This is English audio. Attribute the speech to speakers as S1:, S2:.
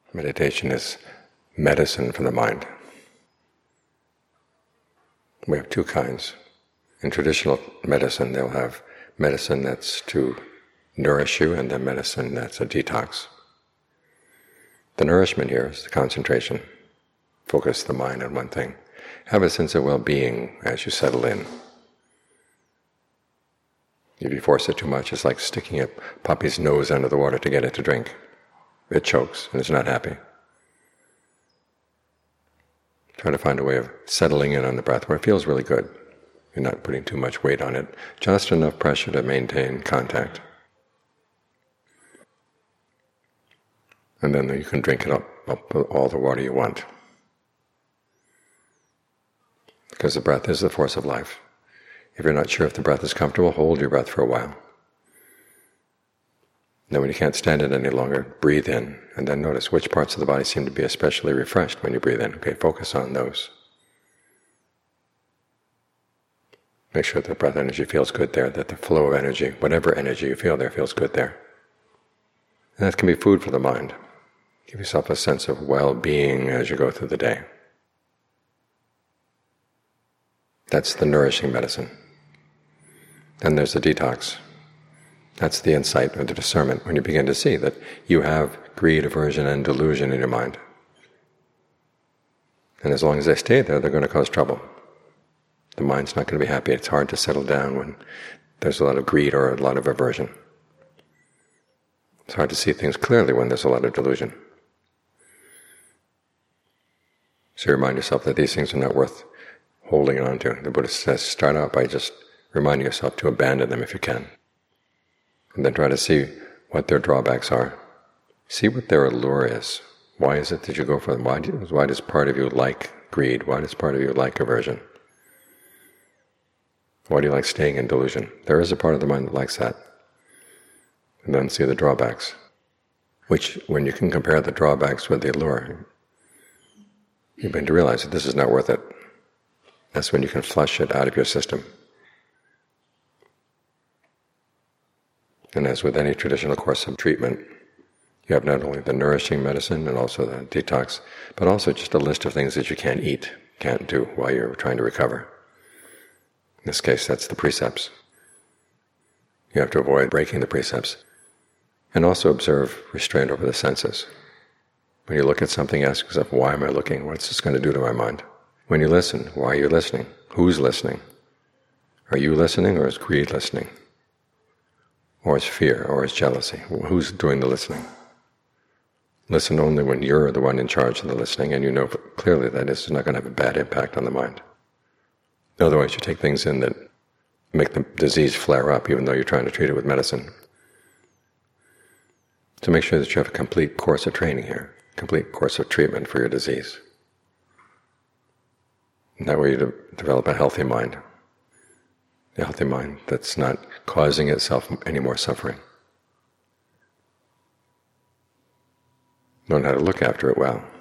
S1: Meditation is medicine for the mind. We have two kinds. In traditional medicine, they'll have medicine that's to nourish you and then medicine that's a detox. The nourishment here is the concentration. Focus the mind on one thing. Have a sense of well-being as you settle in. If you force it too much, it's like sticking a puppy's nose under the water to get it to drink. It chokes and it's not happy. Try to find a way of settling in on the breath where it feels really good. You're not putting too much weight on it, just enough pressure to maintain contact. And then you can drink it up all the water you want. Because the breath is the force of life. If you're not sure if the breath is comfortable, hold your breath for a while. Then when you can't stand it any longer, breathe in, and then notice which parts of the body seem to be especially refreshed when you breathe in. Okay, focus on those. Make sure that the breath energy feels good there, that the flow of energy, whatever energy you feel there, feels good there. And that can be food for the mind. Give yourself a sense of well-being as you go through the day. That's the nourishing medicine. Then there's the detox. That's the insight or the discernment when you begin to see that you have greed, aversion, and delusion in your mind. And as long as they stay there, they're going to cause trouble. The mind's not going to be happy. It's hard to settle down when there's a lot of greed or a lot of aversion. It's hard to see things clearly when there's a lot of delusion. So you remind yourself that these things are not worth holding on to. The Buddha says, start out by just reminding yourself to abandon them if you can. And then try to see what their drawbacks are. See what their allure is. Why is it that you go for them? Why does part of you like greed? Why does part of you like aversion? Why do you like staying in delusion? There is a part of the mind that likes that. And then see the drawbacks. Which, when you can compare the drawbacks with the allure, you begin to realize that this is not worth it. That's when you can flush it out of your system. And as with any traditional course of treatment, you have not only the nourishing medicine and also the detox, but also just a list of things that you can't eat, can't do while you're trying to recover. In this case, that's the precepts. You have to avoid breaking the precepts. And also observe restraint over the senses. When you look at something, ask yourself, why am I looking? What's this going to do to my mind? When you listen, why are you listening? Who's listening? Are you listening, or is greed listening? Or is fear, or is jealousy? Who's doing the listening? Listen only when you're the one in charge of the listening and you know clearly that it's not going to have a bad impact on the mind. Otherwise you take things in that make the disease flare up even though you're trying to treat it with medicine. So make sure that you have a complete course of training here, complete course of treatment for your disease. And that way you develop a healthy mind. A healthy mind that's not causing itself any more suffering. Learn how to look after it well.